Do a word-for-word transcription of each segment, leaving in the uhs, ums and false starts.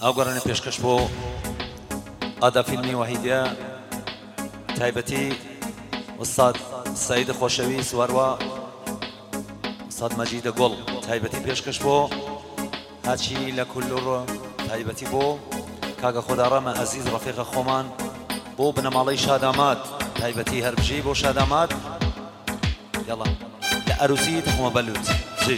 ئەو گەڕانە پێشکەش بۆ ئادا فیلمی وحیدیە تایبەتی ئوستاد سەعید خۆشەوی سواروە ئوستاد مەجیدە گوڵ تایبەتی پێشکەش بۆ هاچی لە کولور تایبەتی بۆ کاگە خۆداڕەمە ئەزیز ڕەفیقە خۆمان بۆ بنەماڵەی شادامات تایبەتی هەربژی بۆ شادامات یاڵا لە ئەروسی تەخمە بەلوت جی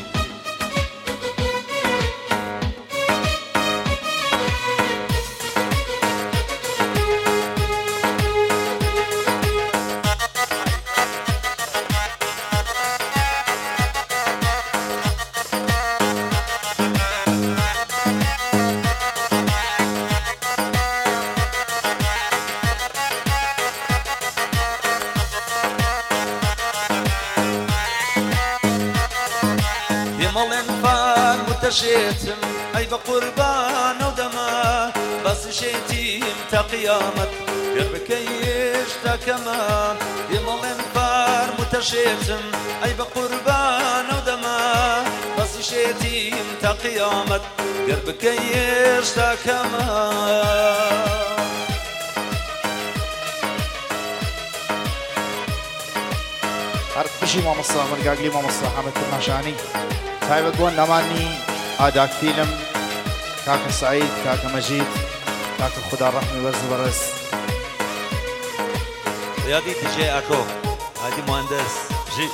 شيتم أي بقربان ودما بس شيتيم تقيامت قربك يشتا كمان يمال انفار متشيتم أي بقربان ودما بس شيتيم تقيامت قربك يشتا كمان عرف بشي ما مصا مرقاقلي ما مصا حامد كرماشاني تايبت بون نماني آداك فيلم كاكا سعيد كاكا مجيد كاكا خدا الرحمة ورز ورز رياضي دي جي أكو هادي مهندس جي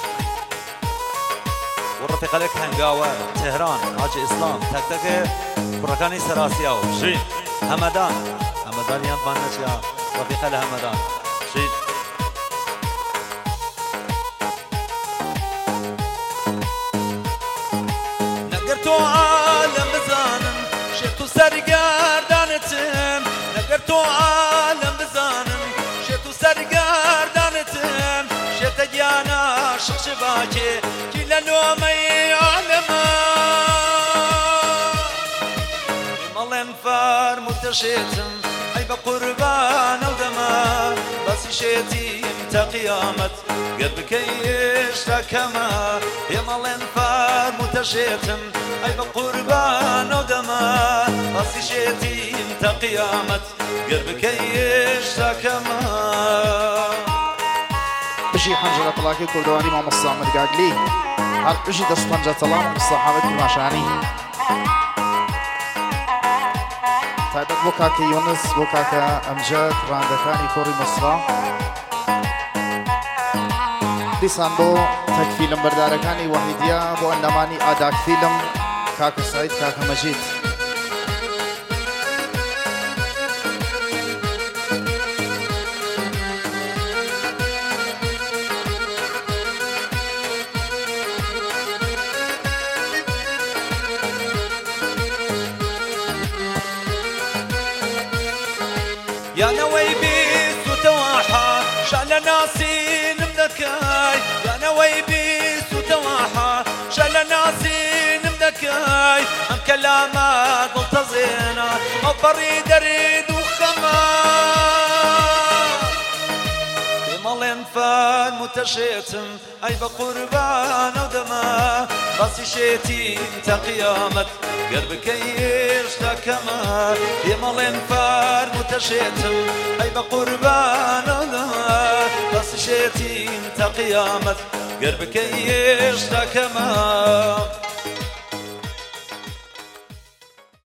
والرفيق لك هنقاوة تهران حاجي إسلام تك تك بركاني سراسياو جي همدان همدان يان بانش يا رفيق لهمدان جي نقرتو عالم بزانم شتو سرگردانتم نقرتو عالم بزانم شتو سرگردانتم شت جانا شخص باكي كلا نومي عالما مال انفار متشيتم اي بقربان ودما بس شيتي انت قيامت قلبك يشتا كما يا مال انفار متشيتم اي بقربان ودما بس شيتي انت قيامت قلبك يشتا كما بشي حنجرة طلاقي كردواني ما مصا مرقاقلي هل بشي دست حنجرة طلاق مصا حامد كرماشاني تایبەت بۆ کاکە یۆنس بۆ کاکە ئەمجەد ڕاندەکانی کۆڕی مەسرا دیسان بۆ تەک فیلم بەردارەکانی وحیدیە بۆ ئەندامانی ئاداک فیلم کاکە سعید کاکە مەجید يا نوي بيس وتواحى شعل ناسين مدكاي يا نوي بيس وتواحى شعل ناسين مدكاي ام كلامات ملتزينة او بريد اريد وخما مال انفان متشيتم اي بقربان ودما بس شيتي انت قيامت قلبك يشتا كما يا مال انفار متشيتم اي بقربان ودما بس شيتي انت قيامت قلبك يشتا كما